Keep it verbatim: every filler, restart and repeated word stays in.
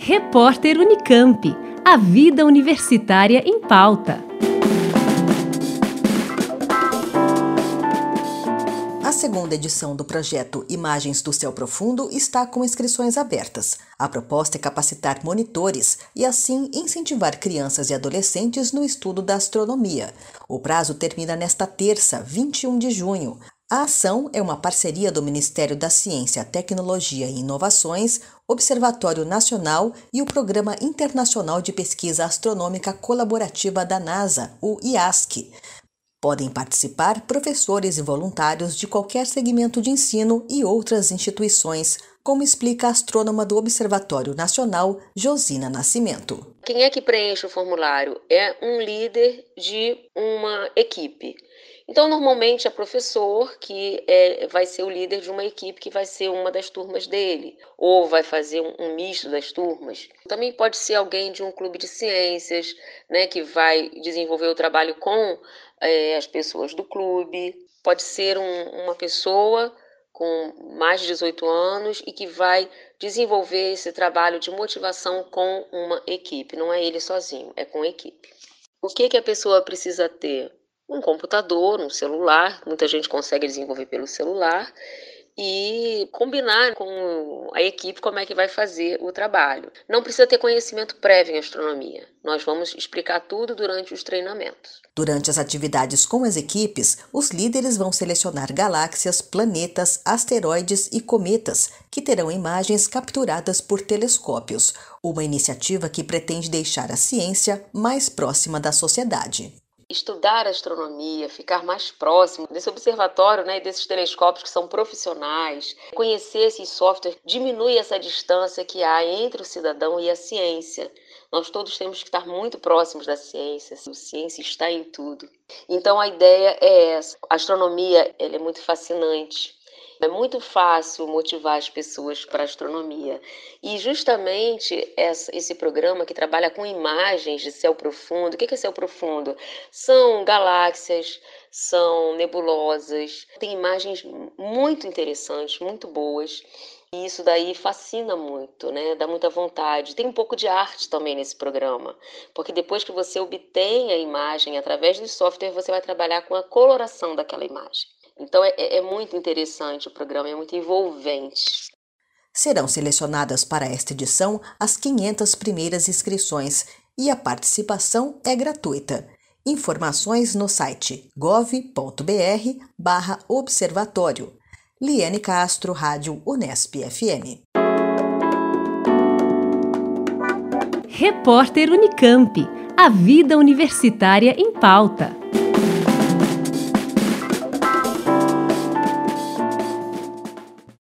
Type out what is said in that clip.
Repórter Unicamp. A vida universitária em pauta. A segunda edição do projeto Imagens do Céu Profundo está com inscrições abertas. A proposta é capacitar monitores e, assim, incentivar crianças e adolescentes no estudo da astronomia. O prazo termina nesta terça, vinte e um de junho. A ação é uma parceria do Ministério da Ciência, Tecnologia e Inovações, Observatório Nacional e o Programa Internacional de Pesquisa Astronômica Colaborativa da NASA, o I A S C. Podem participar professores e voluntários de qualquer segmento de ensino e outras instituições, como explica a astrônoma do Observatório Nacional, Josina Nascimento. Quem é que preenche o formulário? É um líder de uma equipe. Então, normalmente é professor que é, vai ser o líder de uma equipe que vai ser uma das turmas dele, ou vai fazer um, um misto das turmas. Também pode ser alguém de um clube de ciências, né, que vai desenvolver o trabalho com é, as pessoas do clube. Pode ser um, uma pessoa com mais de dezoito anos e que vai desenvolver esse trabalho de motivação com uma equipe. Não é ele sozinho, é com a equipe. O que, que a pessoa precisa ter? Um computador, um celular, muita gente consegue desenvolver pelo celular, e combinar com a equipe como é que vai fazer o trabalho. Não precisa ter conhecimento prévio em astronomia. Nós vamos explicar tudo durante os treinamentos. Durante as atividades com as equipes, os líderes vão selecionar galáxias, planetas, asteroides e cometas, que terão imagens capturadas por telescópios, uma iniciativa que pretende deixar a ciência mais próxima da sociedade. Estudar astronomia, ficar mais próximo desse observatório, né, e desses telescópios que são profissionais, conhecer esses softwares, diminui essa distância que há entre o cidadão e a ciência. Nós todos temos que estar muito próximos da ciência, a ciência está em tudo. Então a ideia é essa. A astronomia ela é muito fascinante. É muito fácil motivar as pessoas para a astronomia. E justamente esse programa que trabalha com imagens de céu profundo, o que é céu profundo? São galáxias, são nebulosas, tem imagens muito interessantes, muito boas. E isso daí fascina muito, né? Dá muita vontade. Tem um pouco de arte também nesse programa, porque depois que você obtém a imagem através do software, você vai trabalhar com a coloração daquela imagem. Então é, é muito interessante o programa, é muito envolvente. Serão selecionadas para esta edição as quinhentas primeiras inscrições e a participação é gratuita. Informações no site gov ponto br barra observatório. Liane Castro, Rádio Unesp F M. Repórter Unicamp. A vida universitária em pauta.